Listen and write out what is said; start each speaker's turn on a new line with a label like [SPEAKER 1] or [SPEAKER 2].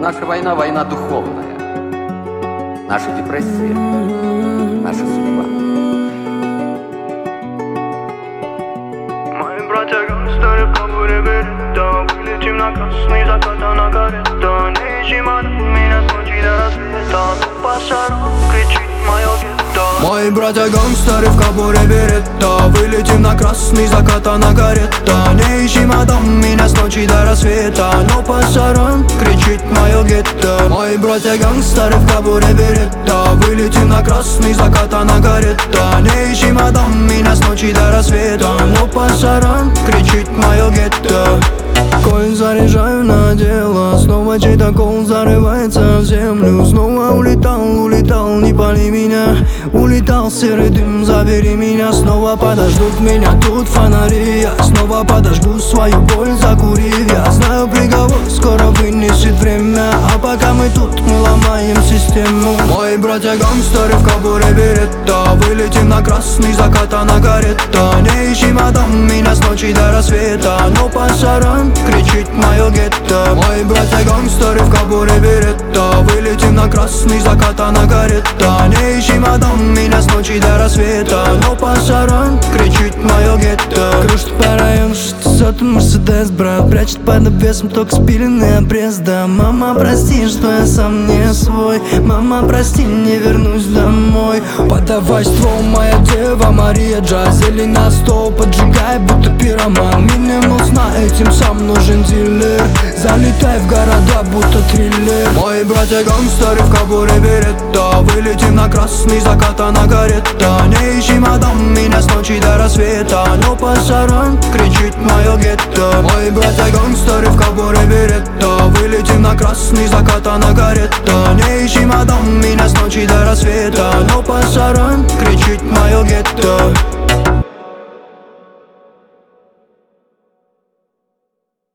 [SPEAKER 1] Наша война — война духовная. Наша депрессия — наша судьба.
[SPEAKER 2] Мои братья гангстеры в кобуре берета. Вылетим на красный закат, а на карета. Не ищи меня с ночи до рассвета. По шарам кричит мое гетто. Мои братья гангстеры в кобуре берета. Вылетим на красный закат, а на карета. Не ищи меня с ночи до рассвета. Но по шарам кричит мое гетто. Мои братья гангстеры в кобуре берета. Вылетим на красный закат, а на карета. Не ищи меня с ночи до рассвета. Но по шарам кричит мое гетто. Коль заряжаю на дело, снова чей-то кол зарывается в землю. Снова улетал, не пали меня. Улетал серый дым, забери меня. Снова подождут меня тут фонари. Я снова подожгу свою боль, закурив. Я знаю, приговор скоро вынесет время. А пока мы тут, мы ломаем систему. Мои братья гангстеры в кобуре берета. Вылетим на красный закат, а на карета. Не ищи меня с ночи до рассвета. Но по шарам кричит мое гетто. Мои братья гангстеры в кобуре берета. Вылетим на красный закат, а на карета. Не ищи меня с ночи до рассвета. Но по шарам кричит мое гетто. Кружит по району 600 Мерседес, брат. Прячет под обвесом только спиленный обрез. Да, мама, прости, что я сам не свой. Мама, прости, не вернусь домой. Подавай ствол, моя дева Мария Джа. Зелень на стол, поджигай, будто пироман. Минимал сна, этим сам нужен дилер. Залетай в города, будто триллер. Мои братья гангстеры в кобуре берета. Вылетим на красный закат, а на карета. Не ищи меня с ночи до рассвета. Но по шарам кричит мое гетто. Мои братья гангстеры в кобуре берета. Вылетим на красный закат, а на карета. Не ищи меня с ночи до рассвета. Но по шарам кричит мое гетто.